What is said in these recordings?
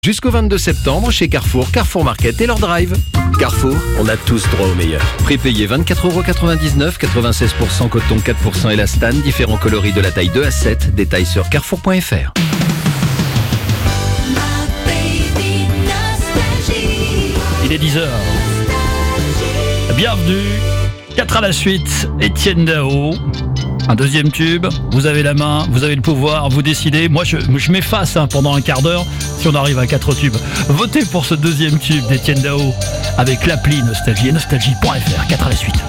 Jusqu'au 22 septembre, chez Carrefour, Carrefour Market et leur drive. Carrefour, on a tous droit au meilleur. Prépayé 24,99€, 96% coton, 4% élastane, différents coloris de la taille 2 à 7. Détails sur carrefour.fr. Il est 10h. Bienvenue. 4 à la suite, Étienne Dao. Un deuxième tube, vous avez la main, vous avez le pouvoir, vous décidez. Moi, je m'efface pendant un quart d'heure si on arrive à 4 tubes. Votez pour ce deuxième tube d'Étienne Dao avec l'appli Nostalgie et nostalgie.fr. 4 à la suite.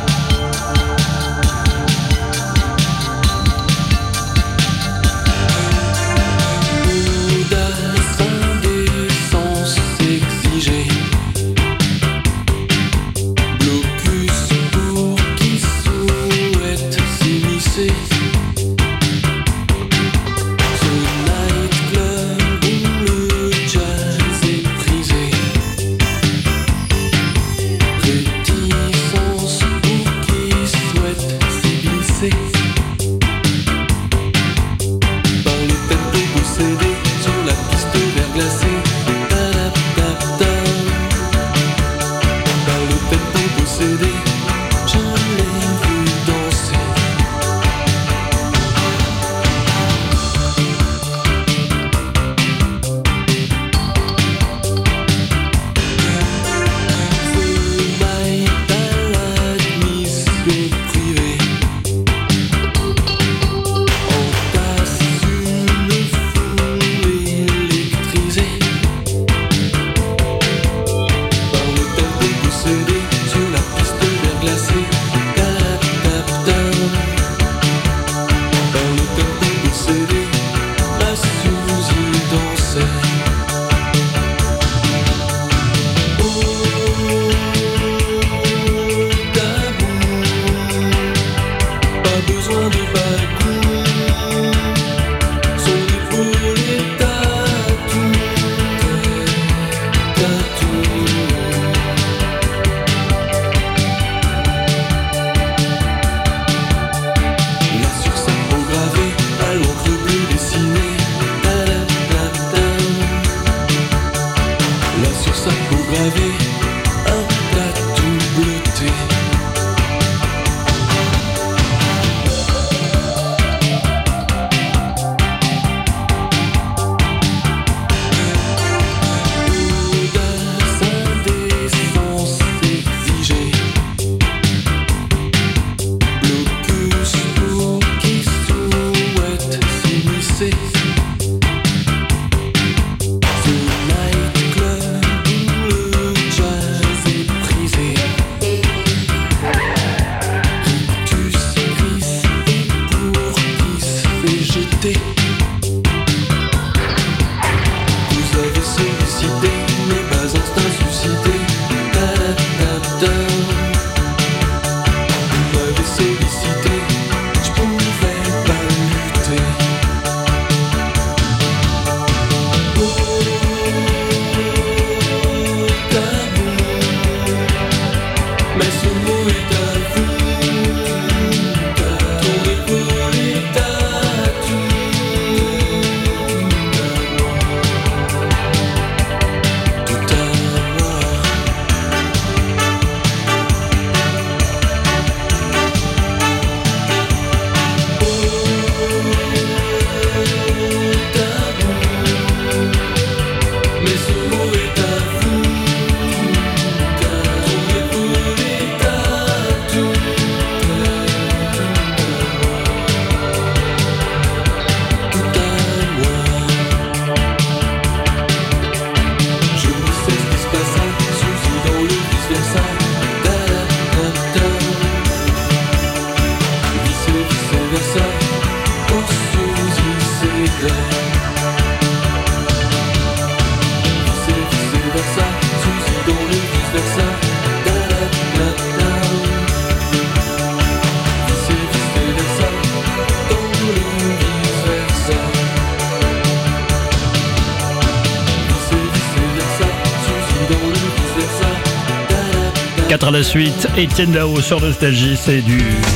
À la suite, Étienne Dao sur Nostalgie, c'est du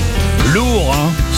lourd,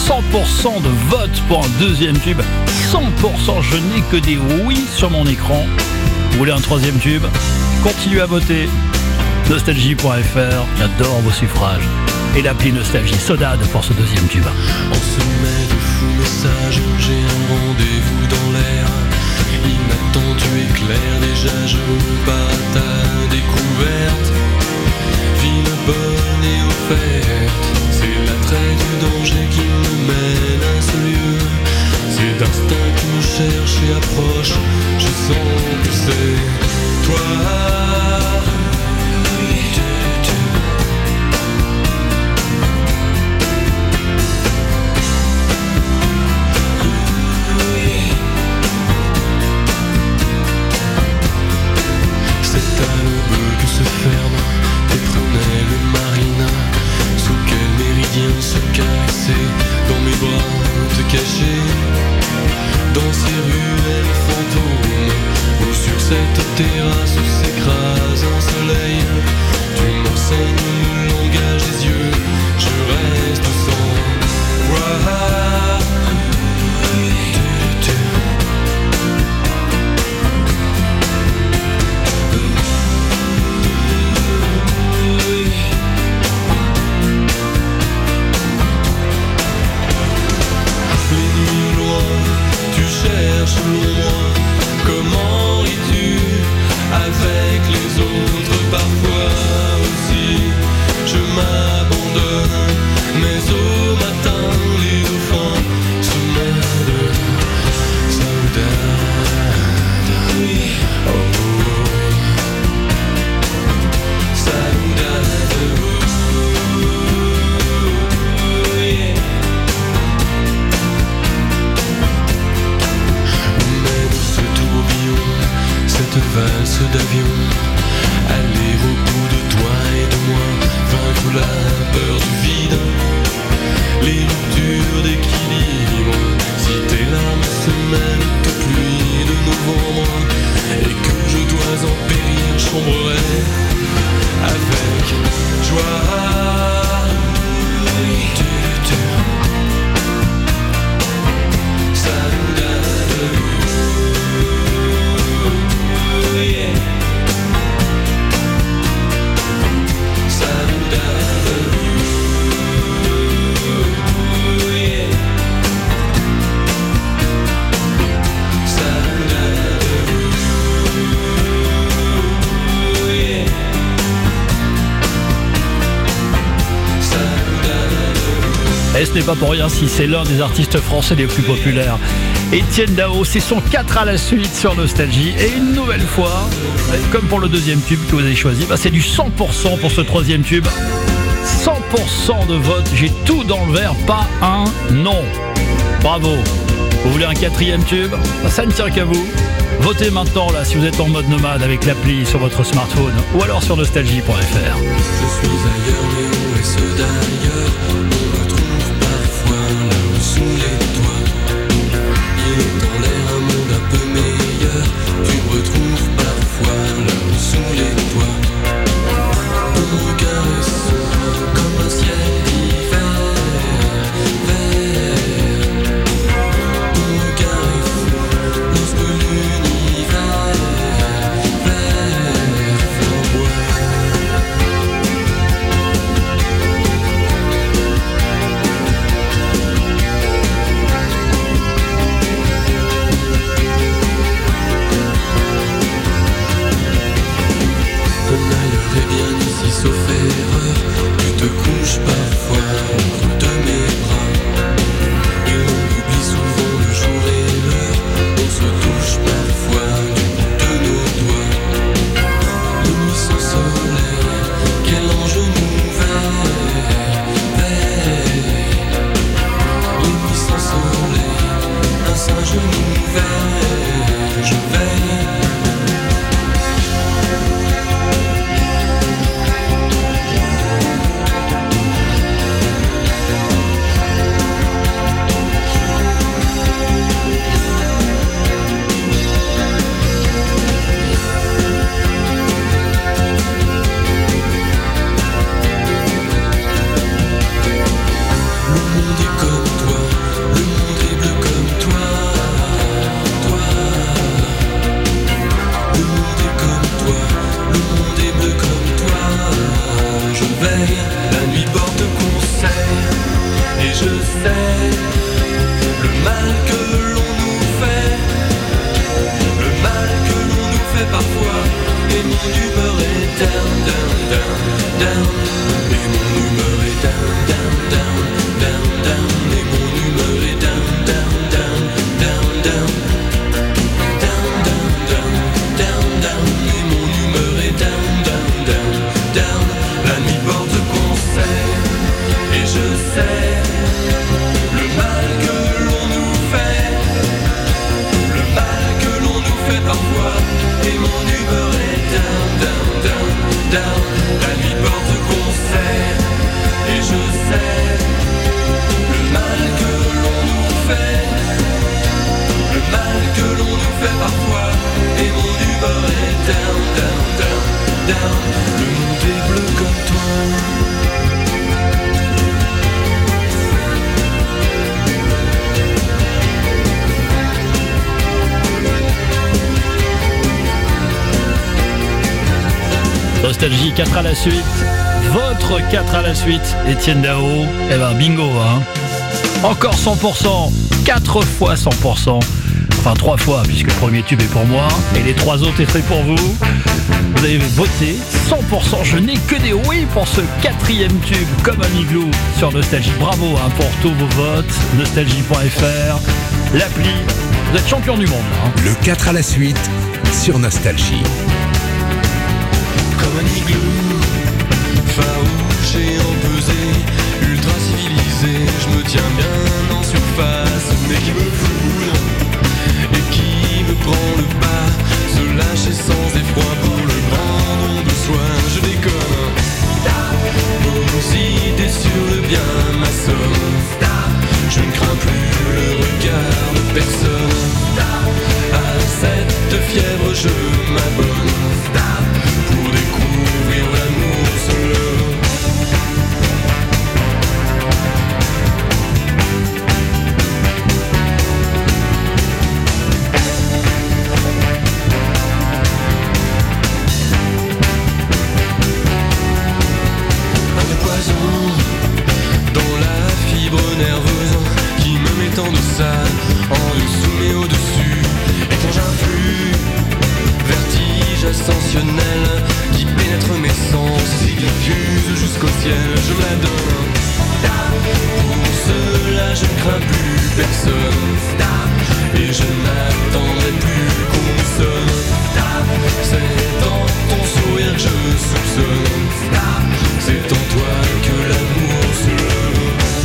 100% de vote pour un deuxième tube, 100%, je n'ai que des oui sur mon écran. Vous voulez un troisième tube? Continuez à voter. Nostalgie.fr, j'adore vos suffrages. Et l'appli Nostalgie, Sodade pour ce deuxième tube. En sommet de fous messages, j'ai un rendez-vous dans l'air. Inattendu éclair, déjà je pars à ta découverte. Ville bonne et offerte, c'est l'attrait du danger qui me mène à ce lieu. C'est d'instinct qui me cherche et approche, je sens que c'est toi. Se caresser dans mes bras, te cacher dans ces ruelles fantômes ou sur cette terrasse où s'écrase un soleil. Tu m'enseignes le langage des yeux, je reste sans voix. Cherche loin, comment ris-tu avec les autres parfois aussi? Je m'abandonne, mais au matin les dauphins se mêlent. Saudade, oh, saudade, oh, yeah. Cette valse d'avion, aller au bout de toi et de moi, vaincre la peur du vide, les ruptures d'équilibre. Si tes larmes se mêlent de pluie de novembre et que je dois en périr, je sombrerai avec joie. Et ce n'est pas pour rien si c'est l'un des artistes français les plus populaires. Etienne Dao, c'est son 4 à la suite sur Nostalgie. Et une nouvelle fois, comme pour le deuxième tube que vous avez choisi, c'est du 100% pour ce troisième tube. 100% de vote, j'ai tout dans le vert, pas un non. Bravo. Vous voulez un quatrième tube? Ça ne tient qu'à vous. Votez maintenant là si vous êtes en mode nomade avec l'appli sur votre smartphone ou alors sur nostalgie.fr. Je suis ailleurs mais où est ce d'ailleurs? On me trouve parfois là où sous les toits. Il est dans l'air un monde un peu meilleur. Tu me retrouves parfois là où sous les toits. Ton regard est sombre comme un ciel d'hiver vert. Ton regard est fou lorsque l'univers vert flamboie. mon humeur est down, down, down, down. Et mon humeur est down, down, down, down, down. Et mon humeur est down, down, down, down, down. Down, down, down, down, down. Et mon humeur est down, down, down, down. La nuit porte conseil et je sais le mal que l'on nous fait, le mal que l'on nous fait parfois. Et mon humeur est down, down, down, down. La nuit porte conseil et je sais le mal que l'on nous fait, le mal que l'on nous fait parfois. Et mon humeur est down, down, down, down. Le monde est bleu comme toi. Nostalgie 4 à la suite, votre 4 à la suite, Étienne Dao, eh ben bingo hein. Encore 100%, 4 fois 100%, enfin 3 fois puisque le premier tube est pour moi et les 3 autres étaient pour vous. Vous avez voté 100%, je n'ai que des oui pour ce 4e tube comme un igloo sur Nostalgie. Bravo hein, pour tous vos votes, nostalgie.fr, l'appli, vous êtes champion du monde hein. Le 4 à la suite sur Nostalgie. Comme un igloo, farouche et empesé, ultra civilisé, je me tiens bien en surface, mais qui me foudre et qui me prend le pas, se lâcher sans effroi pour le grand don de soi. Je déconne, vos idées sur le bien m'assomment, je ne crains plus le regard de personne, à cette fièvre je m'abonne. Pour découvrir l'amour seul. Un poison dans la fibre nerveuse qui me met en deçà, en dessous mais au-dessus. Et quand j'influe vertige ascensionnel qui pénètre mes sens et diffuse jusqu'au ciel, je me la donne. Pour cela je ne crains plus personne et je n'attendrai plus qu'on me sonne. C'est dans ton sourire que je soupçonne, c'est en toi que l'amour se lève.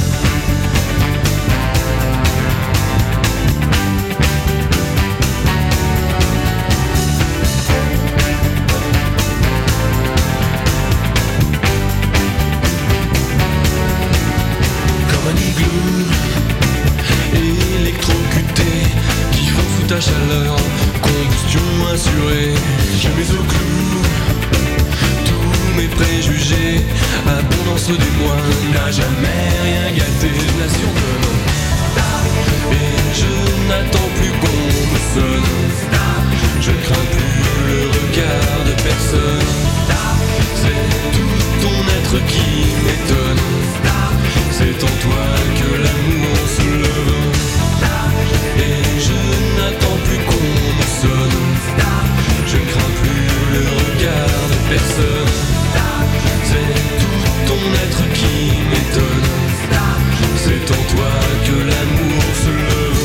Électrocuté, qui font sous ta chaleur, combustion assurée, je mets au clou tous mes préjugés, abondance des mois, n'a jamais rien gâté, nation donne, et je n'attends plus qu'on me sonne, je ne crains plus le regard de personne, c'est tout ton être qui m'étonne, c'est en toi que l'amour se lève. Et je n'attends plus qu'on me sonne, je ne crains plus le regard de personne, c'est tout ton être qui m'étonne, c'est en toi que l'amour se lève.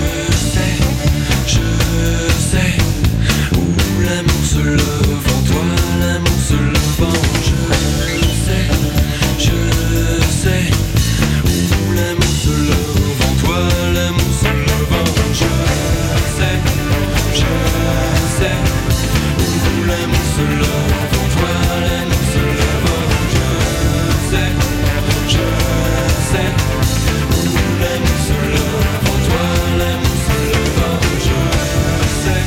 Je sais où l'amour se lève, en toi l'amour se lève, je sais où l'amour se lève, en toi l'amour se lève. Je sais où l'amour se lève, en toi l'amour se lève. Je sais où l'amour se lève, en toi l'amour se lève. Je sais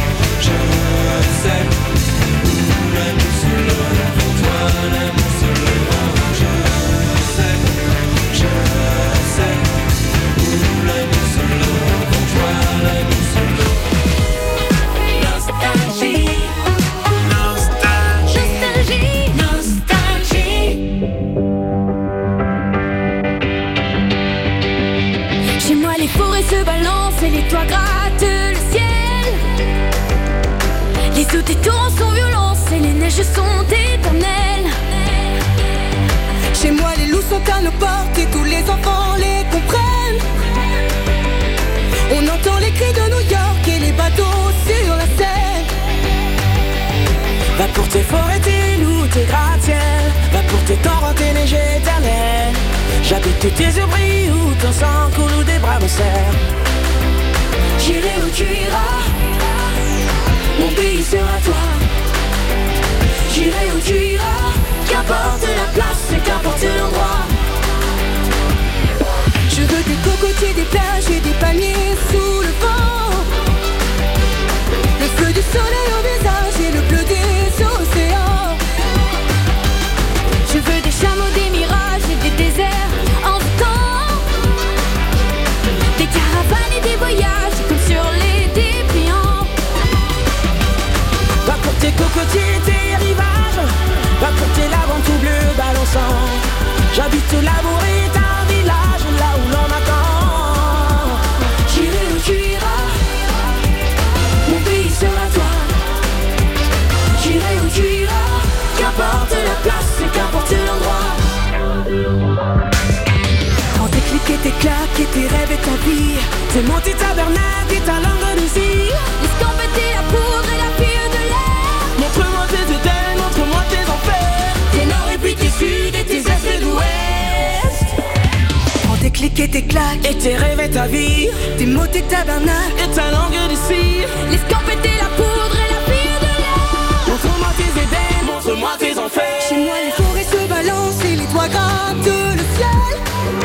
où l'amour se lève, en toi l'amour se lève. Je sais où l'amour se lève, en toi l'amour se lève. Nostalgie, nostalgie, nostalgie. Chez moi les forêts se balancent et les toits grattent le ciel. Les sauts des torrents sont violents, c'est neiges sont éternelles. Chez moi les loups sont à nos portes et tous les enfants les comprennent. On entend les cris de New York et les bateaux sur la Seine. Va pour tes forêts, tes loups, tes gratte-ciel. Va pour tes torrents, tes neiges éternelles. J'habite tes yeux brillent où ton sang coule ou des bras me serrent. J'irai où tu iras, mon pays sera toi. J'irai où tu iras, qu'importe la place et qu'importe l'endroit. Je veux des cocotiers, des plages et des palmiers sous le vent. Le feu du soleil au visage et le bleu des océans. Je veux des chameaux, des mirages et des déserts en temps. Des caravanes et des voyages comme sur les dépliants. Va pour tes cocotiers, tes rivages. Va pour tes laves en tout bleu balançant. J'habite l'amour et un village là où l'on attend. J'irai où tu iras, mon pays sera toi. J'irai où tu iras, qu'importe la place et qu'importe l'endroit. Quand tes clics et tes claques et tes rêves et ta vie. C'est mon petit tabernacle et ta langue de cire. L'escampette et la poudre et la fille de l'air. Montre-moi tes étoiles, montre-moi tes enfers. Tes nord et puis tes sud et tes est et d'ouest. Quand tes clics et tes claques Et tes rêves et ta vie. tes mots, tes tabernacles. Et ta langue de cire. L'escampette et la poudre et la fille de l'air. Montre-moi tes étoiles, montre-moi tes enfers. Chez moi les forêts se balancent et les toits grattent le ciel.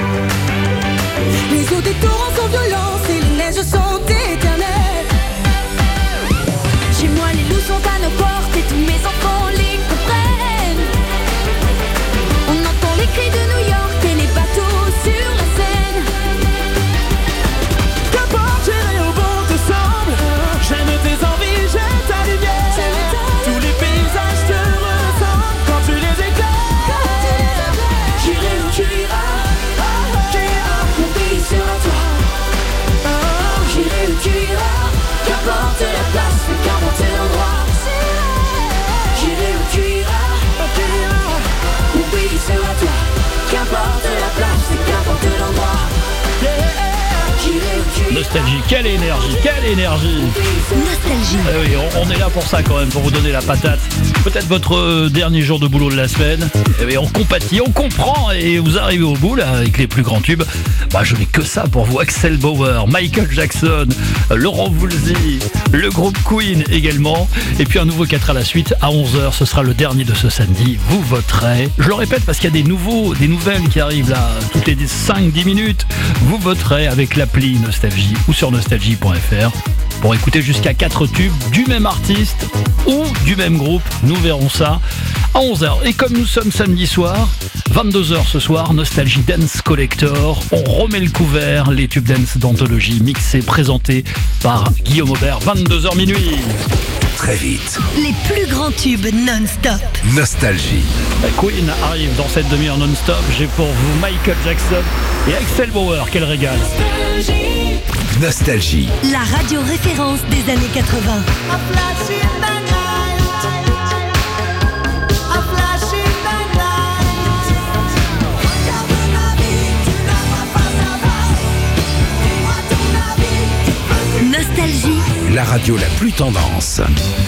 Les eaux des torrents sont violentes et les neiges sont éternelles. Chez moi les loups sont à nos portes et tous mes enfants les comprennent. On entend les cris de New York et les bateaux sur la Seine. Qu'importe, j'irai où bon te semble. J'aime tes envies, j'aime ta lumière. Tous les paysages te ressemblent quand tu les éclaires. J'irai où tu iras, mon pays sera toi. J'irai où tu iras, qu'importe la place et qu'importe l'endroit. J'irai où tu iras, mon pays sera toi. Qu'importe la place et qu'importe l'endroit. J'irai où tu iras. Nostalgie, quelle énergie, quelle énergie. Nostalgie. Eh oui, on est là pour ça quand même, pour vous donner la patate. Peut-être votre dernier jour de boulot de la semaine. Eh bien, on compatit, on comprend et vous arrivez au bout là avec les plus grands tubes. Bah, je n'ai que ça pour vous. Axel Bauer, Michael Jackson, Laurent Voulzy, le groupe Queen également. Et puis un nouveau 4 à la suite à 11h. Ce sera le dernier de ce samedi. Vous voterez. Je le répète parce qu'il y a des nouvelles qui arrivent là toutes les 5-10 minutes. Vous voterez avec l'appli Nostalgie ou sur nostalgie.fr. Pour écouter jusqu'à 4 tubes du même artiste ou du même groupe. Nous verrons ça à 11h. Et comme nous sommes samedi soir, 22h ce soir, Nostalgie Dance Collector. On remet le couvert, les tubes dance d'anthologie mixés, présentés par Guillaume Aubert, 22h minuit. Très vite. Les plus grands tubes non-stop. Nostalgie. Queen arrive dans cette demi-heure non-stop. J'ai pour vous Michael Jackson et Axel Bauer. Quel régal. Nostalgie. La radio référence des années 80. Nostalgie. La radio la plus tendance.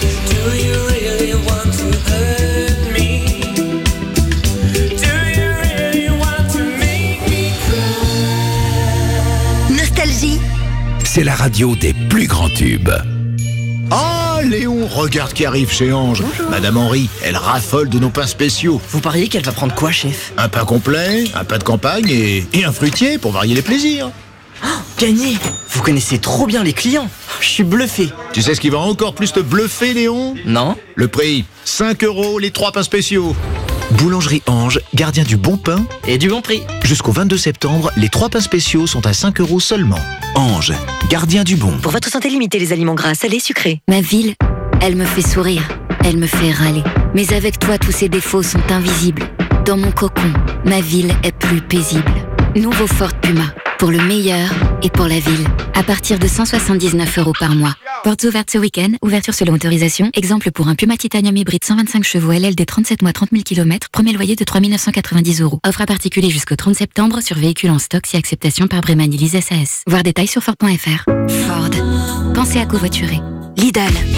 Nostalgie. C'est la radio des plus grands tubes. Ah, Léon, regarde qui arrive chez Ange. Madame Henry, elle raffole de nos pains spéciaux. Vous pariez qu'elle va prendre quoi, chef? Un pain complet, un pain de campagne et un fruitier pour varier les plaisirs. Gagné! Vous connaissez trop bien les clients. Je suis bluffé. Tu sais ce qui va encore plus te bluffer, Léon? Non? Le prix, 5 € les 3 pains spéciaux. Boulangerie Ange, gardien du bon pain. Et du bon prix. Jusqu'au 22 septembre, les 3 pains spéciaux sont à 5 € seulement. Ange, gardien du bon. Pour votre santé, limitez les aliments gras, salés, sucrés. Ma ville, elle me fait sourire, elle me fait râler. Mais avec toi, tous ces défauts sont invisibles. Dans mon cocon, ma ville est plus paisible. Nouveau Ford Puma, pour le meilleur et pour la ville. À partir de 179 € par mois. Portes ouvertes ce week-end, ouverture selon autorisation. Exemple pour un Puma Titanium hybride 125 chevaux LLD 37 mois 30 000 km, premier loyer de 3 990 €. Offre à particulier jusqu'au 30 septembre sur véhicules en stock si acceptation par Brémani Lease SAS. Voir détails sur Ford.fr. Ford. Pensez à covoiturer. Lidl.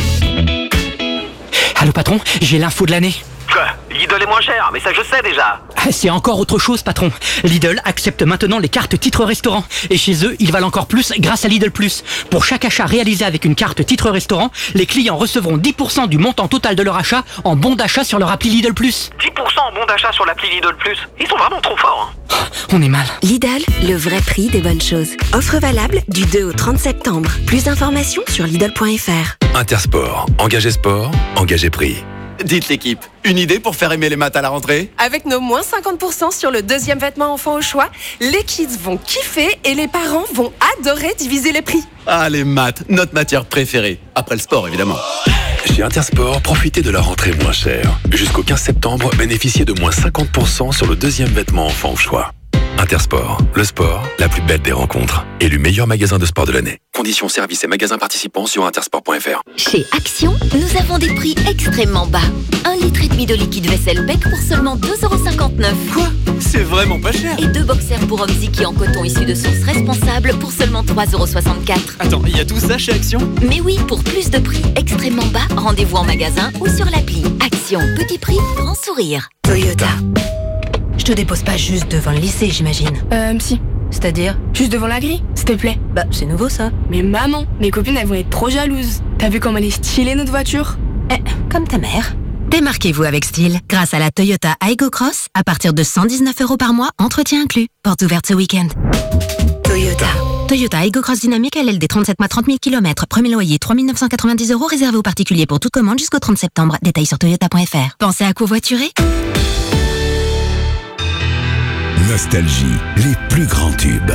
Allô patron, j'ai l'info de l'année. Quoi ? Lidl est moins cher, mais ça je sais déjà. C'est encore autre chose patron. Lidl accepte maintenant les cartes titres restaurant. Et chez eux, ils valent encore plus grâce à Lidl Plus. Pour chaque achat réalisé avec une carte titre restaurant, les clients recevront 10% du montant total de leur achat en bon d'achat sur leur appli Lidl Plus. 10% en bon d'achat sur l'appli Lidl Plus. Ils sont vraiment trop forts. On est mal. Lidl, le vrai prix des bonnes choses. Offre valable du 2 au 30 septembre. Plus d'informations sur Lidl.fr. Intersport. Engagé sport, engagé prix. Dites l'équipe, une idée pour faire aimer les maths à la rentrée ? Avec nos moins 50% sur le deuxième vêtement enfant au choix, les kids vont kiffer et les parents vont adorer diviser les prix. Ah, les maths, notre matière préférée. Après le sport, évidemment. Chez Intersport, profitez de la rentrée moins chère. Jusqu'au 15 septembre, bénéficiez de moins 50% sur le deuxième vêtement enfant au choix. Intersport, le sport, la plus belle des rencontres. Élu meilleur magasin de sport de l'année. Conditions, services et magasins participants sur intersport.fr. Chez Action, nous avons des prix extrêmement bas. 1,5 litre de liquide vaisselle Beck pour seulement 2,59 €. Quoi ? C'est vraiment pas cher. Et 2 boxers pour hommes Ziki en coton issus de sources responsables pour seulement 3,64 €. Attends, il y a tout ça chez Action ? Mais oui, pour plus de prix extrêmement bas, rendez-vous en magasin ou sur l'appli. Action, petit prix, grand sourire. Toyota. Je te dépose pas juste devant le lycée, j'imagine. Si. C'est-à-dire ? Juste devant la grille, s'il te plaît. Bah, c'est nouveau ça. Mais maman, mes copines elles vont être trop jalouses. T'as vu comme elle est stylée notre voiture ? Comme ta mère. Démarquez-vous avec style grâce à la Toyota Aygo Cross à partir de 119 € par mois, entretien inclus. Porte ouverte ce week-end. Toyota. Toyota Aygo Cross Dynamique LLD 37 mois 30 000 km. Premier loyer 3 990 € réservé aux particuliers pour toute commande jusqu'au 30 septembre. Détails sur toyota.fr. Pensez à covoiturer ? Nostalgie, les plus grands tubes.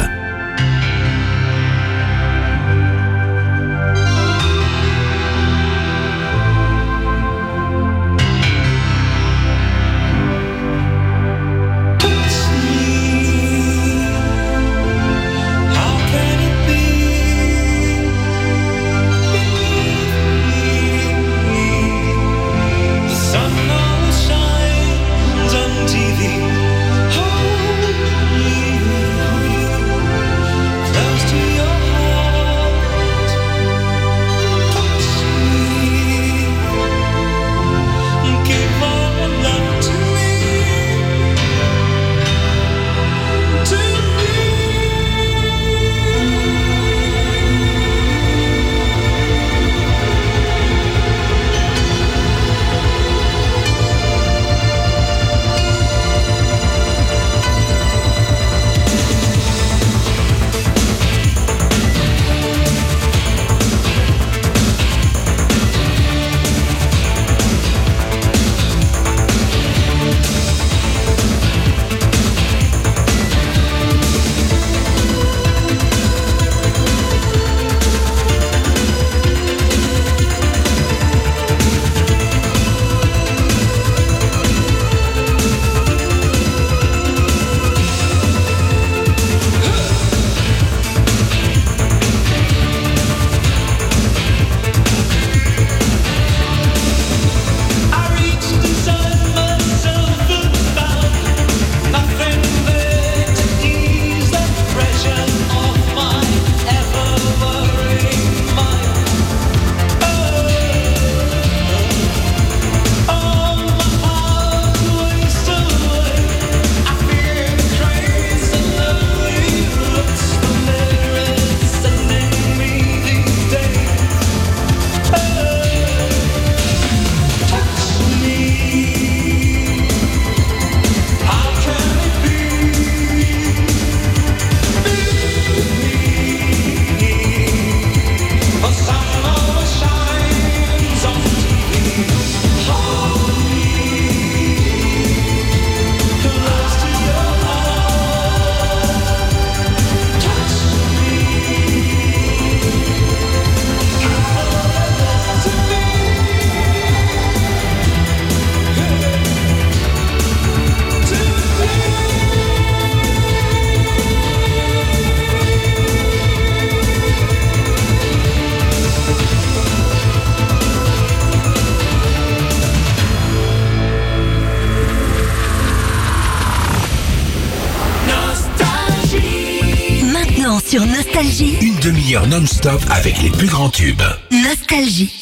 sur Nostalgie. Une demi-heure non-stop avec les plus grands tubes. Nostalgie.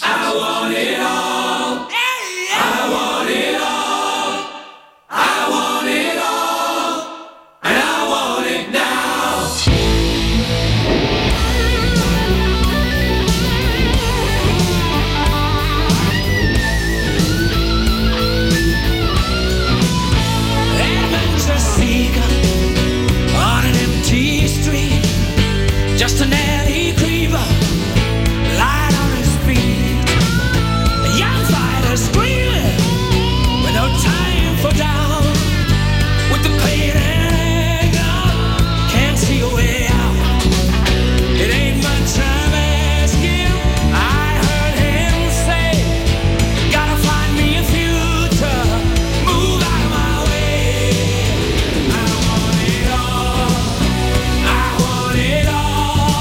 Just an alley creeper, light on his feet. A young fighter screaming with no time for doubt. With the pain and anger, can't see a way out. It ain't much I'm asking. I heard him say, gotta find me a future, move out of my way. I want it all, I want it all.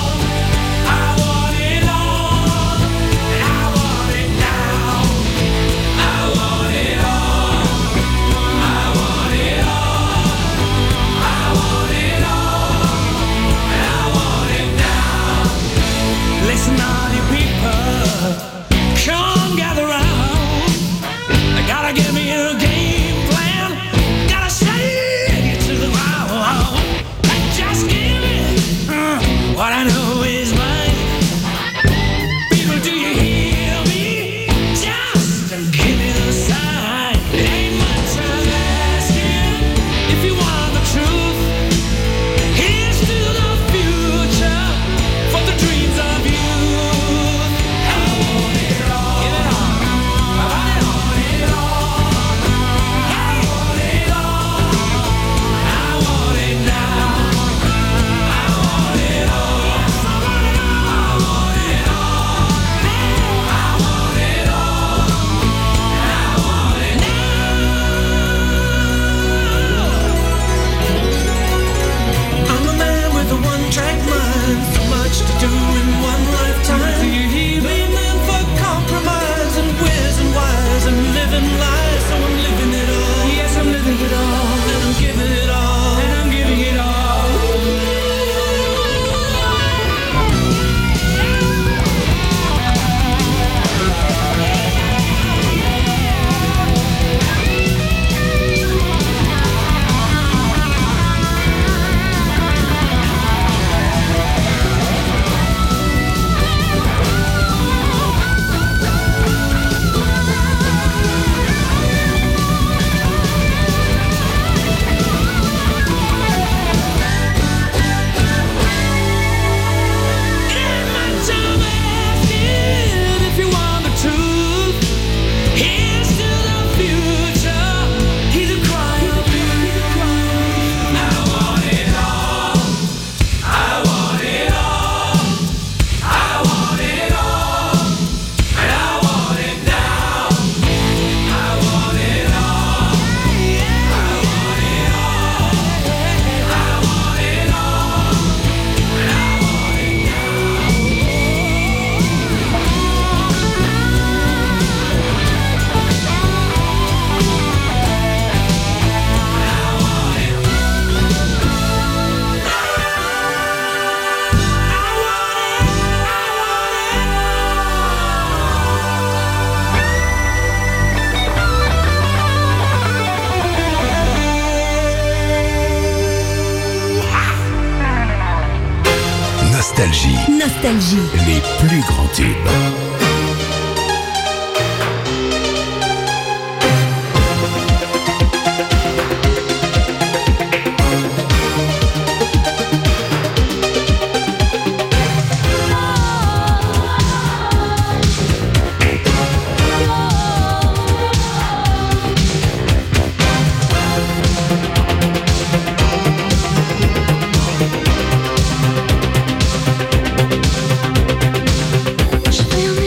Give me a game plan. Gotta shake it to the ground. Just give me what I know is mine. People, do you hear me? Just give me the sign. It ain't much I'm asking. If you want the truth, here's to the future for the dreams of youth. I want it all. Give it all. I want it all. To do in one lifetime. Being men for compromise and where's and why's and living lies. So I'm living it all. Yes, I'm living it all. And I'm giving it all. And I'm giving it all. Nostalgie. Les plus grands tubes. Je fais un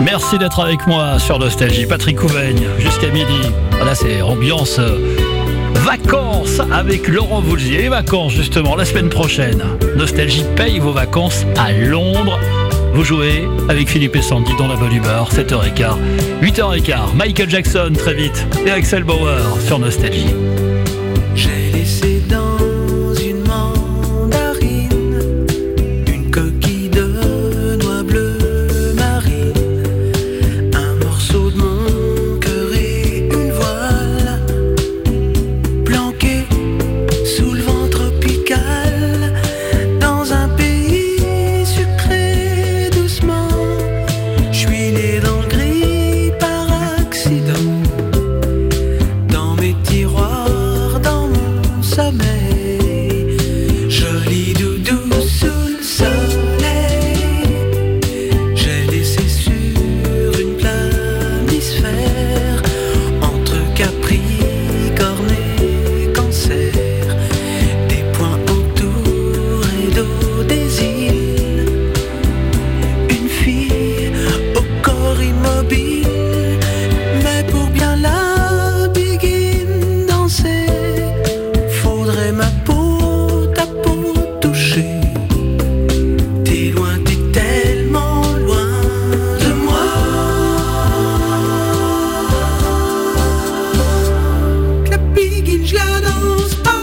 Merci d'être avec moi sur Nostalgie. Patrick Couvaigne, jusqu'à midi. Là, c'est ambiance vacances avec Laurent Voulzier. Vacances, justement, la semaine prochaine. Nostalgie paye vos vacances à Londres. Vous jouez avec Philippe et Sandy dans la bonne humeur, 7h15, 8h15. Michael Jackson, très vite. Et Axel Bauer sur Nostalgie. J'ai laissé dans une mandarine une coquille de noix bleu marine, un morceau de mon cœur et une voile planquée sous le vent tropical dans un pays sucré doucement. Je suis né dans le gris par accident, dans mes tiroirs, dans mon sommeil, joli doudou sous le soleil. J'ai laissé sur une planisphère entre Capricorne et Cancer des points entourés d'eau des îles, une fille au corps immobile, mais pour bien la begin danser, faudrait ma peau, ta peau toucher. T'es loin, t'es tellement loin de moi, que la begin je la danse pas.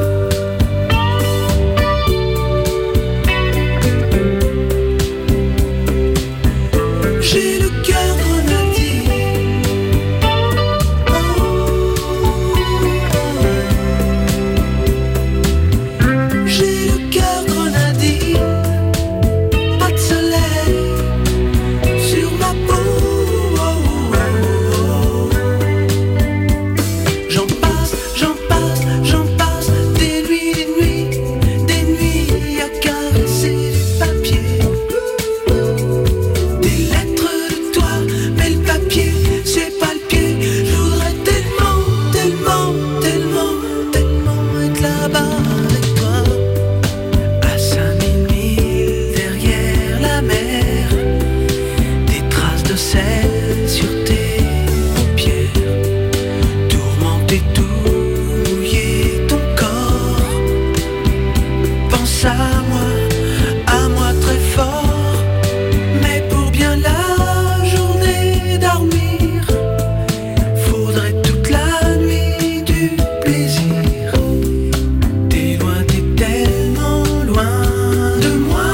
J'ai le cœur grenadier, j'ai le cœur grenadier, pas de soleil sur ma peau. J'en passe, j'en passe, j'en passe des nuits à caresser du papier, des lettres de toi, mais le papier, c'est pas le pied. Je voudrais tellement, tellement, tellement, tellement être là-bas avec toi, à 5000 milles derrière la mer, des traces de sel sur tes paupières, tourmenter tout, mouiller ton corps. Pense à moi très fort, mais pour bien la journée dormir, faudrait toute la nuit du plaisir. T'es loin, t'es tellement loin de moi,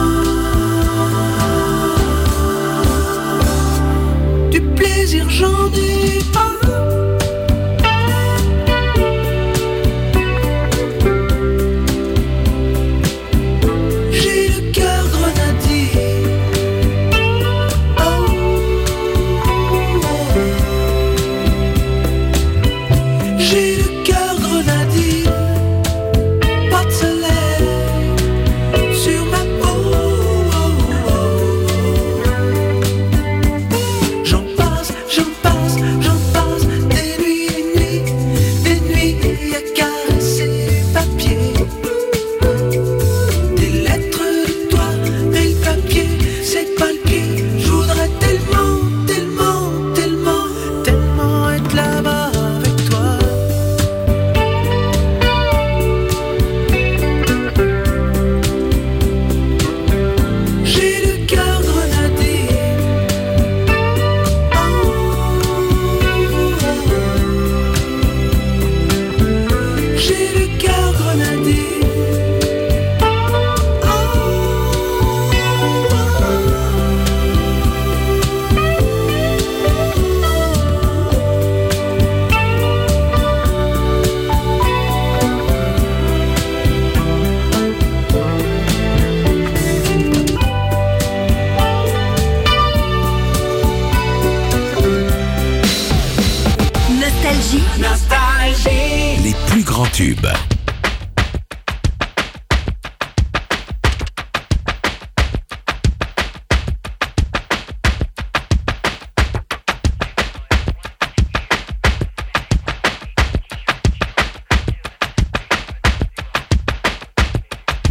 du plaisir j'en ai pas. J'ai le cœur grenadier, j'ai le cœur grenadier, pas de soleil sur ma peau. J'en passe, j'en passe, j'en passe des nuits à caresser du papier, des lettres de toi, mais le papier, c'est pas le pied. Je voudrais tellement, tellement, tellement, tellement être là-bas avec toi. J'ai le cœur grenadier, j'ai le cœur grenadier, Nostalgie. Les plus grands tubes.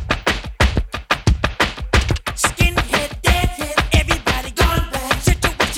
Skinhead, deadhead, everybody gone bad. Situation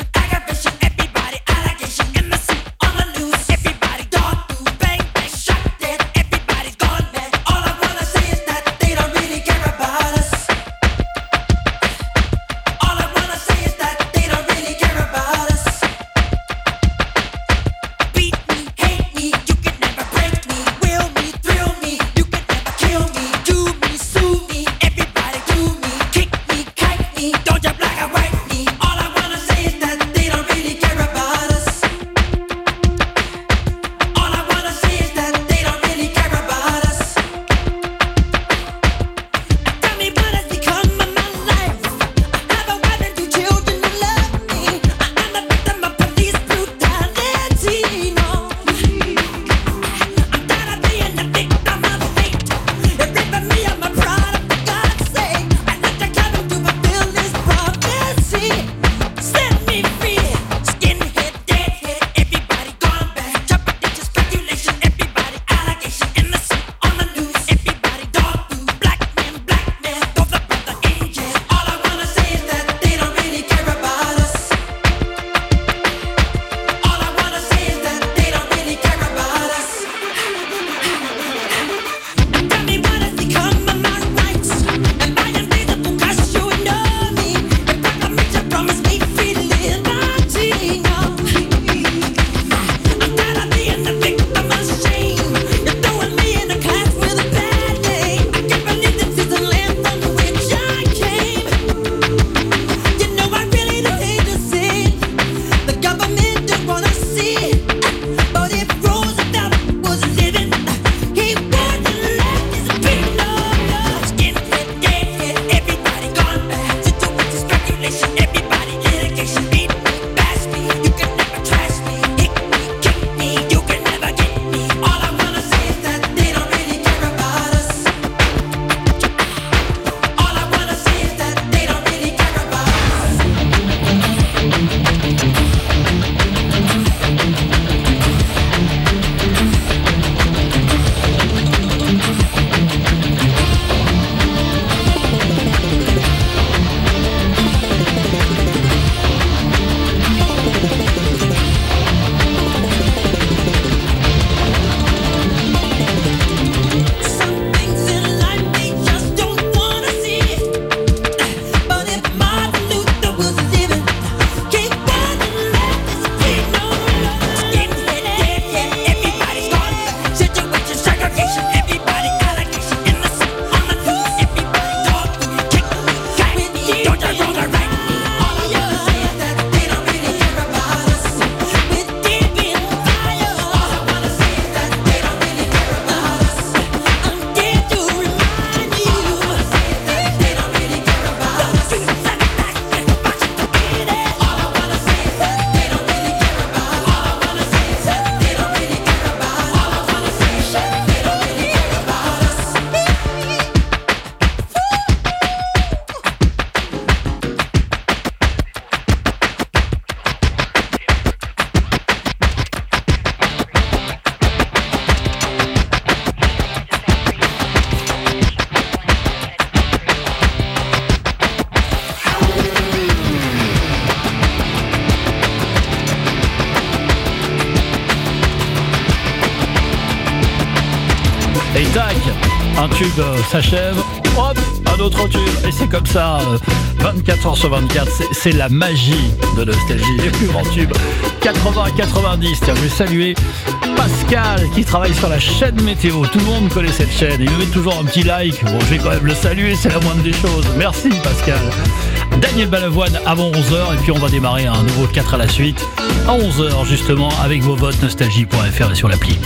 Un tube s'achève, hop, un autre tube. Et c'est comme ça, 24 heures sur 24, c'est la magie de Nostalgie. Les plus grands tubes, 80 à 90. Tiens, je vais saluer Pascal qui travaille sur la chaîne météo. Tout le monde connaît cette chaîne. Il me met toujours un petit like. Bon, je vais quand même le saluer, c'est la moindre des choses. Merci Pascal. Daniel Balavoine avant 11h. Et puis on va démarrer un nouveau 4 à la suite. À 11h justement avec vos votes nostalgie.fr et sur l'appli.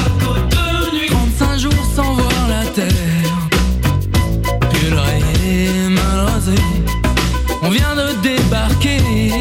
35 jours sans voir la terre. Puis le rayé mal rasé. On vient de débarquer.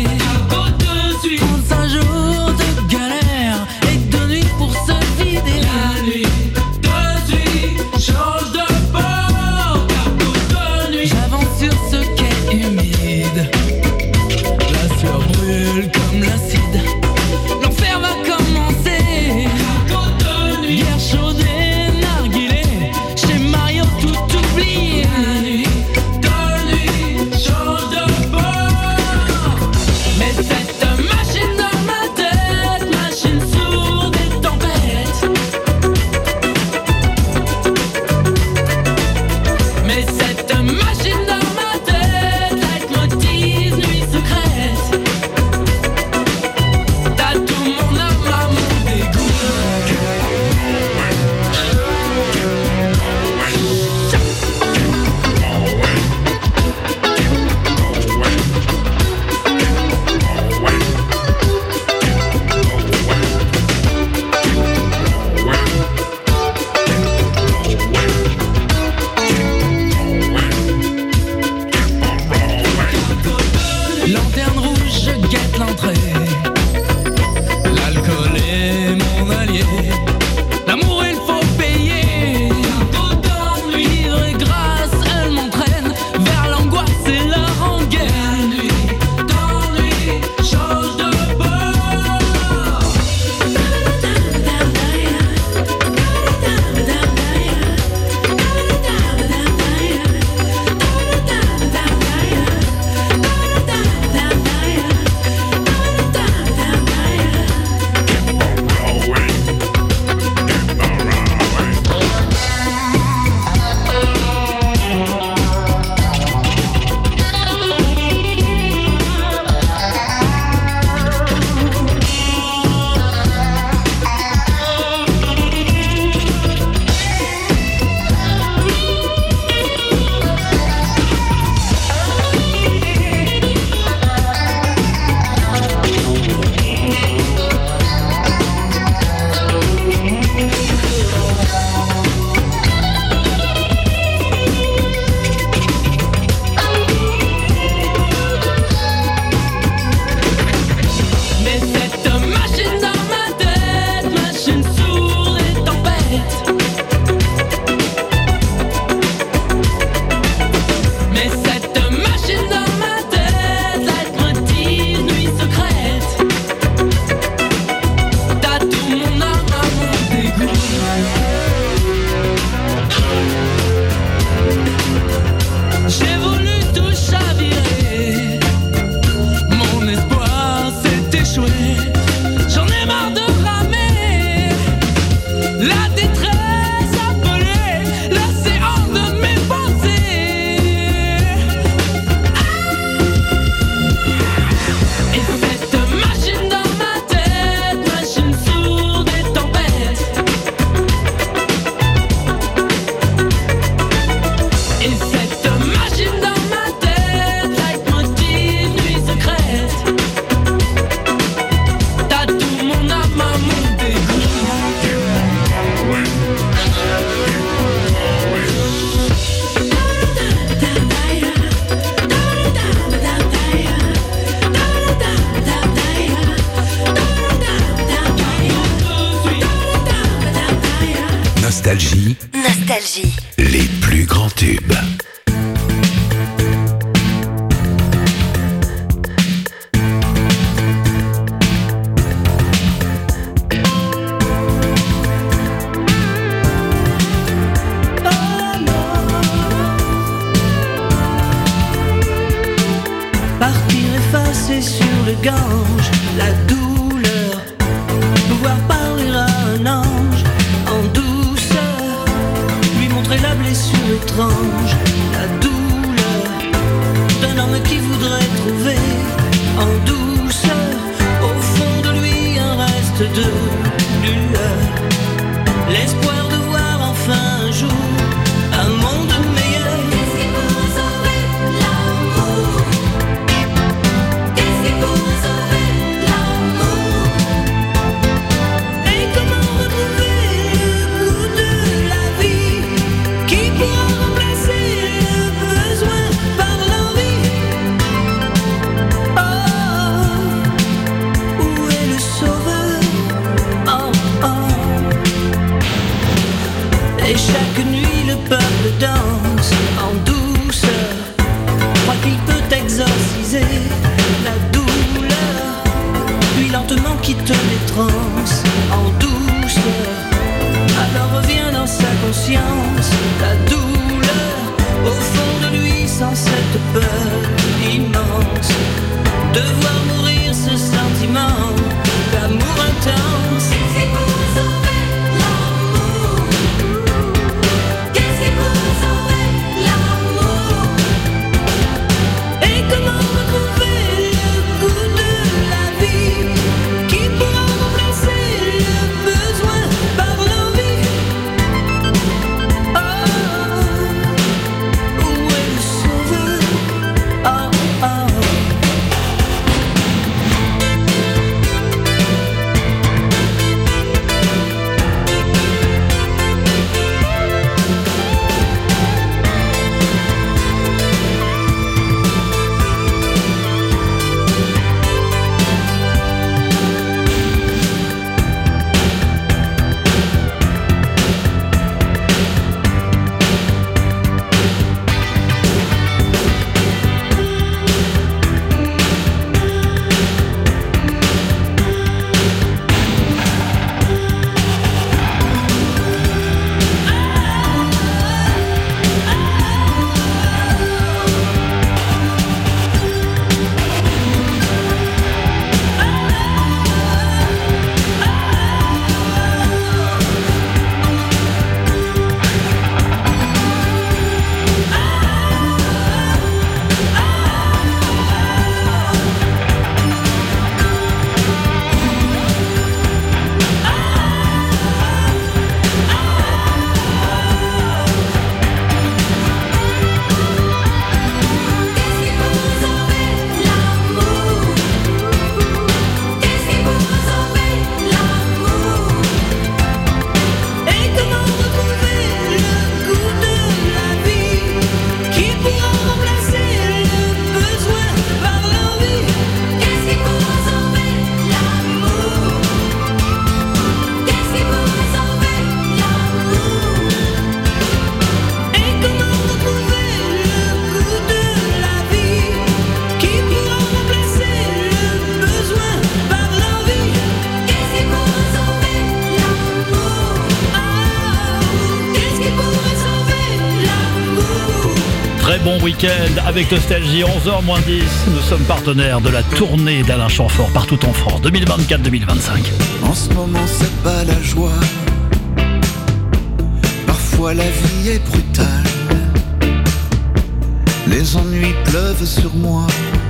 35 jours de galère et de nuit pour se vider la nuit. De suite, change de bord. De nuit, j'avance sur ce quai humide. La sueur brûle comme l'acide. L'enfer va commencer. Guerre chaude et narguilé. Chez Mario tout oublié. De nuit, change de bord. Mais cette machine dans ma tête, machine sourde et tempête. Mais cette machine dans ma tête, leitmotiv, nuit secrète. T'as tout mon âme à mon dégoût. Lanterne rouge, je guette l'entrée. L'alcool est mon allié. L'amour, il faut payer. Vivre et grâce, elle m'entraîne vers l'angoisse et la rengaine. D'ennui, change de bord. Mais cette machine dans ma tête, machine sourde et tempête. Mais cette machine dans ma tête, leitmotiv, nuit secrète. T'as tout mon âme à mon dégoût. J'ai voulu tout chavirer. Mon espoir s'est échoué. J'en ai marre de ramer. La détresse appelée l'océan de mes pensées. Et cette machine dans ma tête, machine sourde et tempête. Et cette machine dans ma tête, leitmotiv, nuit secrète. T'as tout mon âme à mon dégoût. Nostalgie, Nostalgie. les plus grands tubes. Partir effacer sur le Gange, la douleur, pouvoir parler à un ange en douceur, lui montrer la blessure. étrange, la douleur d'un homme qui voudrait trouver en douceur au fond de lui un reste de lueur, l'espoir de voir enfin un jour un monde meilleur. Qu'est-ce qui pourrait sauver l'amour? Qu'est-ce qui pourrait sauver l'amour? Et comment retrouver le goût de la vie qui pourra remplacer le besoin par l'envie? Oh, où est le sauveur? Oh, oh. Et chaque nuit le peuple danse en douceur, croit qu'il peut exorciser la douleur, puis lentement quitte les transes en douceur. Alors revient dans sa conscience la douleur, au fond de lui sans cette peur immense de voir mourir ce sentiment d'amour intense. Qu'est-ce qui pourrait sauver l'amour? Qu'est-ce qui pourrait sauver l'amour? Et comment retrouver le goût de la vie qui pourra remplacer le besoin par l'envie? Oh, où est le sauveur? Oh, oh. Bon week-end avec Nostalgie, 11h-10. Nous sommes partenaires de la tournée d'Alain Chamfort partout en France, 2024-2025. En ce moment c'est pas la joie, parfois la vie est brutale, les ennuis pleuvent sur moi,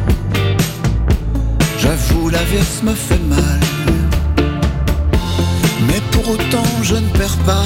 j'avoue l'averse me fait mal, mais pour autant je ne perds pas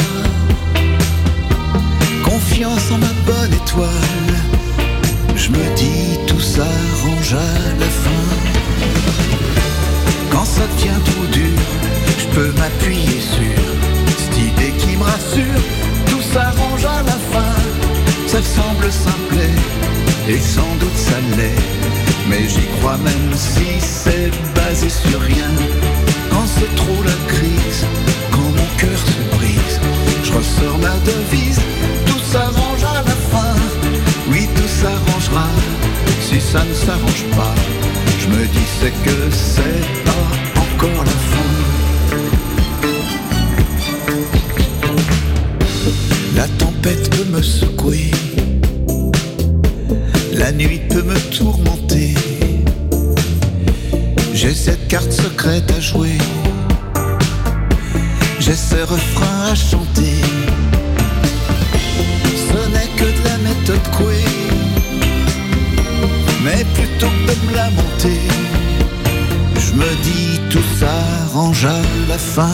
confiance en ma bonne étoile. Je me dis tout s'arrange à la fin. Quand ça devient trop dur, je peux m'appuyer sur cette idée qui me rassure. Tout s'arrange à la fin. Ça semble simple et sans doute ça l'est, mais j'y crois même si c'est basé sur rien. Quand c'est trop la crise, quand mon cœur se brise, je ressors ma devise. Tout s'arrange à la fin. Oui, tout s'arrangera. Si ça ne s'arrange pas, je me dis c'est que c'est pas encore la fin. La tempête peut me secouer, la nuit peut me tourmenter. J'ai cette carte secrète à jouer, j'ai ce refrain à chanter. Ce n'est que de la méthode Coué, mais plutôt que de me lamenter, je me dis tout s'arrange à la fin.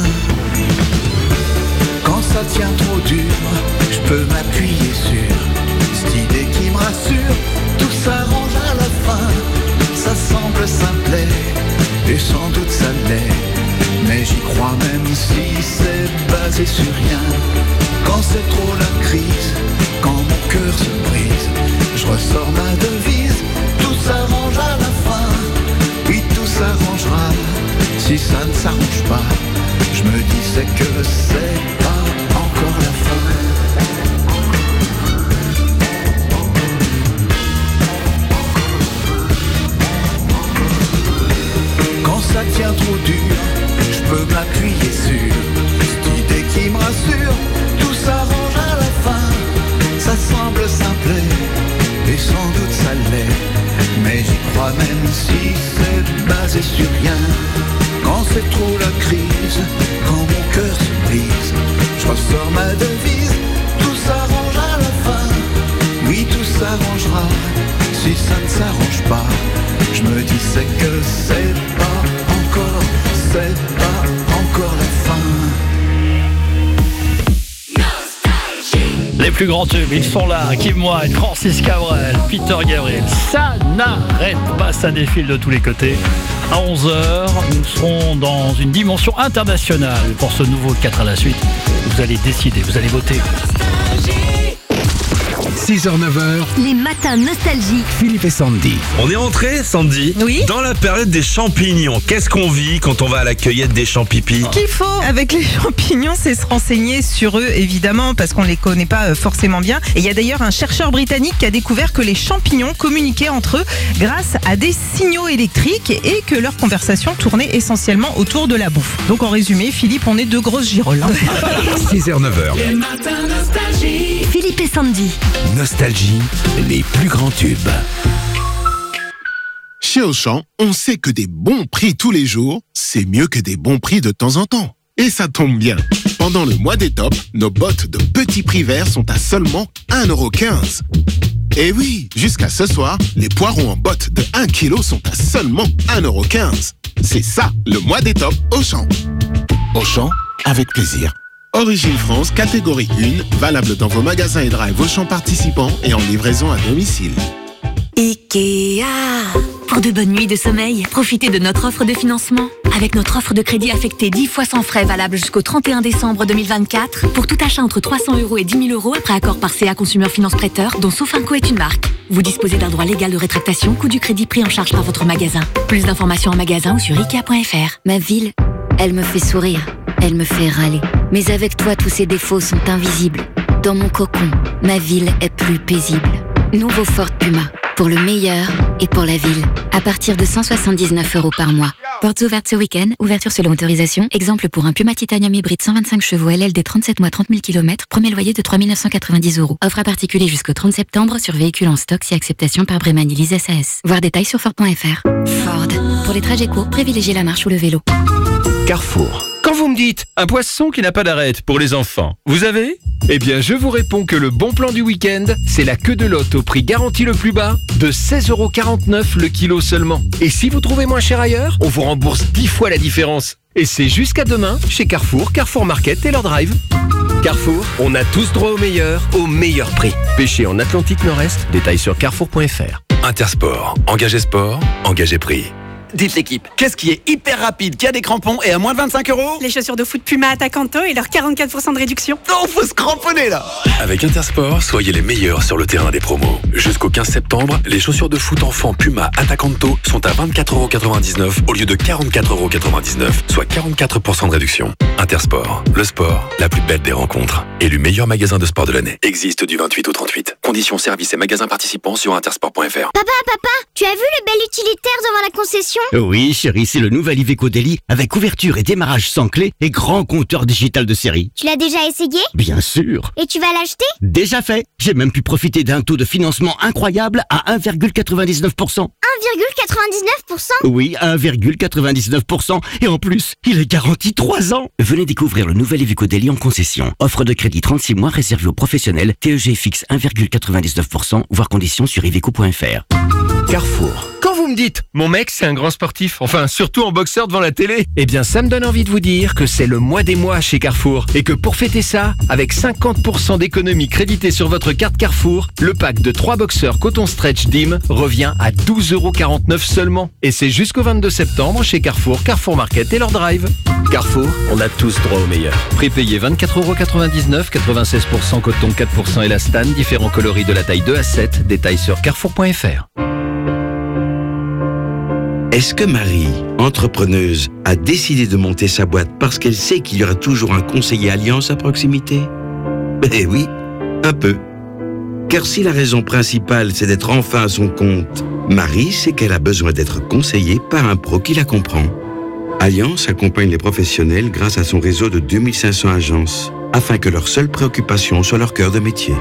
Quand ça tient trop dur, je peux m'appuyer sur cette idée qui me rassure. Tout s'arrange à la fin, ça semble simplet, et sans doute ça l'est, mais j'y crois même si c'est basé sur rien. Quand c'est trop la crise, quand mon cœur se brise, je ressors ma devise. Tout s'arrange à la fin, oui tout s'arrangera. Si ça ne s'arrange pas, je me dis c'est que c'est pas encore la fin. Quand ça tient trop dur, je peux m'appuyer sur cette idée qui me rassure. Tout s'arrange à la fin, ça semble simplet, et sans doute ça l'est, mais j'y crois même si c'est basé sur rien. Quand c'est trop la crise, quand mon cœur se brise, je ressors ma devise. Tout s'arrange à la fin, oui tout s'arrangera. Si ça ne s'arrange pas, je me dis c'est que c'est pas encore, c'est pas encore la fin. Les plus grands tubes, ils sont là. Kim Wilde, Francis Cabrel, Peter Gabriel. Ça n'arrête pas, ça défile de tous les côtés. À 11h, nous serons dans une dimension internationale pour ce nouveau 4 à la suite. Vous allez décider, vous allez voter. 6h, 9h. Les matins nostalgiques. Philippe et Sandy. On est rentré, Sandy, dans la période des champignons. Qu'est-ce qu'on vit quand on va à la cueillette des champipis? Ce qu'il faut avec les champignons, c'est se renseigner sur eux, évidemment, parce qu'on les connaît pas forcément bien. Et il y a d'ailleurs un chercheur britannique qui a découvert que les champignons communiquaient entre eux grâce à des signaux électriques et que leur conversation tournait essentiellement autour de la bouffe. Donc en résumé, Philippe, on est deux grosses girolles. 6h, 9h. Les matins nostalgiques. Philippe et Sandy. Nostalgie, les plus grands tubes. Chez Auchan, on sait que des bons prix tous les jours, c'est mieux que des bons prix de temps en temps. Et ça tombe bien. Pendant le mois des tops, nos bottes de petits prix verts sont à seulement 1,15 €. Et oui, jusqu'à ce soir, les poireaux en bottes de 1 kg sont à seulement 1,15 €. C'est ça, le mois des tops Auchan. Auchan, avec plaisir. Origine France, catégorie 1, valable dans vos magasins et drive Auchan participants et en livraison à domicile. Ikea. Pour de bonnes nuits de sommeil, profitez de notre offre de financement. Avec notre offre de crédit affectée 10 fois sans frais valable jusqu'au 31 décembre 2024, pour tout achat entre 300 € et 10 000 € après accord par CA Consumer Finance Prêteur, dont Sofinco est une marque. Vous disposez d'un droit légal de rétractation, coût du crédit pris en charge par votre magasin. Plus d'informations en magasin ou sur Ikea.fr. Ma ville, elle me fait sourire, elle me fait râler. Mais avec toi, tous ces défauts sont invisibles. Dans mon cocon, ma ville est plus paisible. Nouveau Ford Puma, pour le meilleur et pour la ville. À partir de 179 € par mois. Portes ouvertes ce week-end, ouverture selon autorisation. Exemple pour un Puma Titanium hybride 125 chevaux LLD 37 mois 30 000 km. Premier loyer de 3 990 €. Offre à particulier jusqu'au 30 septembre sur véhicule en stock si acceptation par Bréman Elise SAS. Voir détails sur Ford.fr. Ford. Pour les trajets courts, privilégiez la marche ou le vélo. Carrefour. Quand vous me dites un poisson qui n'a pas d'arête pour les enfants, vous avez? Eh bien, je vous réponds que le bon plan du week-end, c'est la queue de lotte au prix garanti le plus bas de 16,49 € le kilo seulement. Et si vous trouvez moins cher ailleurs, on vous rembourse 10 fois la différence. Et c'est jusqu'à demain chez Carrefour, Carrefour Market et leur drive. Carrefour, on a tous droit au meilleur prix. Pêché en Atlantique Nord-Est, détails sur carrefour.fr. Intersport, engagé sport, engagé prix. Dites l'équipe, qu'est-ce qui est hyper rapide, qui a des crampons et à moins de 25 €? Les chaussures de foot Puma Attacanto et leur 44% de réduction. Oh, faut se cramponner là! Avec Intersport, soyez les meilleurs sur le terrain des promos. Jusqu'au 15 septembre, les chaussures de foot enfants Puma Attacanto sont à 24,99 € au lieu de 44,99 €, soit 44% de réduction. Intersport, le sport, la plus belle des rencontres. Élu meilleur magasin de sport de l'année. Existe du 28 au 38. Conditions, services et magasins participants sur intersport.fr. Papa, tu as vu le bel utilitaire devant la concession Oui, chérie, c'est le nouvel Iveco Daily avec ouverture et démarrage sans clé et grand compteur digital de série. Tu l'as déjà essayé? Bien sûr. Et tu vas l'acheter? Déjà fait. J'ai même pu profiter d'un taux de financement incroyable à 1,99%. 1,99%? Oui, 1,99%. Et en plus, il est garanti 3 ans. Venez découvrir le nouvel Iveco Daily en concession. Offre de crédit 36 mois réservée aux professionnels. TEG fixe 1,99%, voire conditions sur iveco.fr. Carrefour. Quand vous me dites, mon mec c'est un grand sportif, enfin surtout en boxeur devant la télé, eh bien ça me donne envie de vous dire que c'est le mois des mois chez Carrefour et que pour fêter ça, avec 50% d'économie créditée sur votre carte Carrefour, le pack de 3 boxeurs coton stretch DIM revient à 12,49€ seulement. Et c'est jusqu'au 22 septembre chez Carrefour, Carrefour Market et leur drive. Carrefour, on a tous droit au meilleur. Prix payé 24,99€, 96% coton, 4% élastane, différents coloris de la taille 2 à 7, détails sur carrefour.fr. Est-ce que Marie, entrepreneuse, a décidé de monter sa boîte parce qu'elle sait qu'il y aura toujours un conseiller Alliance à proximité? Eh oui, un peu. Car si la raison principale c'est d'être enfin à son compte, Marie sait qu'elle a besoin d'être conseillée par un pro qui la comprend. Alliance accompagne les professionnels grâce à son réseau de 2500 agences, afin que leur seule préoccupation soit leur cœur de métier.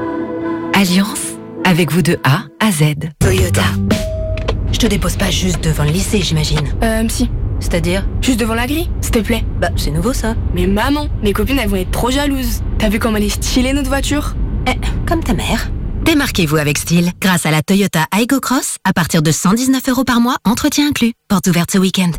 Alliance, avec vous de A à Z. Toyota. Je te dépose pas juste devant le lycée, j'imagine. Si. C'est-à-dire? Juste devant la grille, s'il te plaît. Bah, c'est nouveau ça. Mais maman, mes copines elles vont être trop jalouses. T'as vu comme elle est stylée notre voiture? Comme ta mère. Démarquez-vous avec style grâce à la Toyota Aygo Cross à partir de 119€ par mois, entretien inclus. Porte ouverte ce week-end.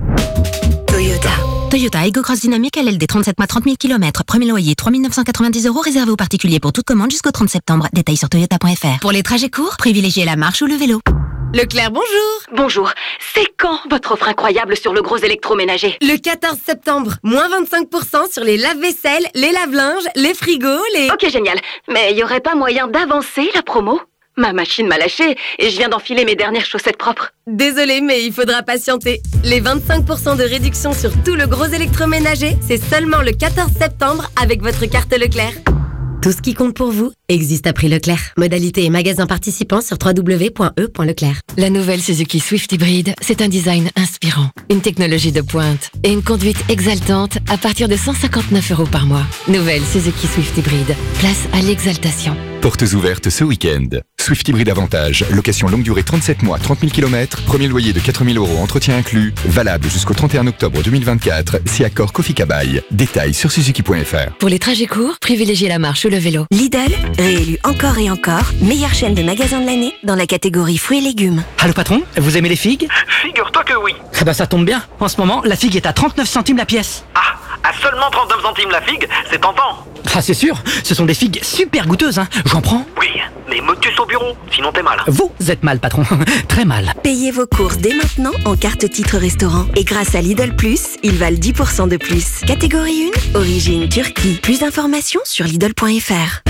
Toyota. Toyota Aygo Cross Dynamique LLD 37 mois 30 000 km. Premier loyer 3 990€ réservé aux particuliers pour toute commande jusqu'au 30 septembre. Détails sur toyota.fr. Pour les trajets courts, privilégiez la marche ou le vélo. Leclerc, bonjour. Bonjour. C'est quand votre offre incroyable sur le gros électroménager? Le 14 septembre. Moins 25% sur les lave-vaisselle, les lave-linges, les frigos, les... Ok, génial. Mais y aurait pas moyen d'avancer la promo? Ma machine m'a lâché et je viens d'enfiler mes dernières chaussettes propres. Désolée, mais il faudra patienter. Les 25% de réduction sur tout le gros électroménager, c'est seulement le 14 septembre avec votre carte Leclerc. Tout ce qui compte pour vous existe à prix Leclerc. Modalité et magasin participants sur www.e.leclerc. La nouvelle Suzuki Swift Hybrid, c'est un design inspirant, une technologie de pointe et une conduite exaltante à partir de 159€ par mois. Nouvelle Suzuki Swift Hybrid, place à l'exaltation. Portes ouvertes ce week-end. Swift Hybrid Avantage, location longue durée 37 mois, 30 000 km, premier loyer de 4 000€, entretien inclus, valable jusqu'au 31 octobre 2024, si accord Kofi Kabaï. Détails sur suzuki.fr. Pour les trajets courts, privilégiez la marche ou le vélo. Lidl, réélu encore et encore, meilleure chaîne de magasins de l'année dans la catégorie fruits et légumes. Allô patron, vous aimez les figues? Figure-toi que oui. Eh ben ça tombe bien, en ce moment, la figue est à 39 centimes la pièce. Ah, à seulement 39 centimes la figue, c'est tentant. Ah c'est sûr, ce sont des figues super goûteuses, hein. J'en prends. Oui, mais motus au bureau, sinon t'es mal. Vous êtes mal patron, très mal. Payez vos courses dès maintenant en carte titre restaurant. Et grâce à Lidl Plus, ils valent 10% de plus. Catégorie 1, origine Turquie. Plus d'informations sur Lidl.fr.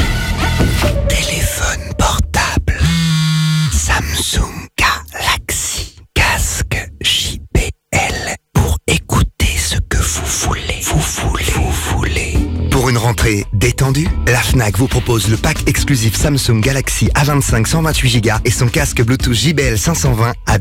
Téléphone portable. Samsung Galaxy. Casque JBL. Pour écouter ce que vous voulez. Pour une rentrée détendue, la Fnac vous propose le pack exclusif Samsung Galaxy A25 128Go et son casque Bluetooth JBL 520 à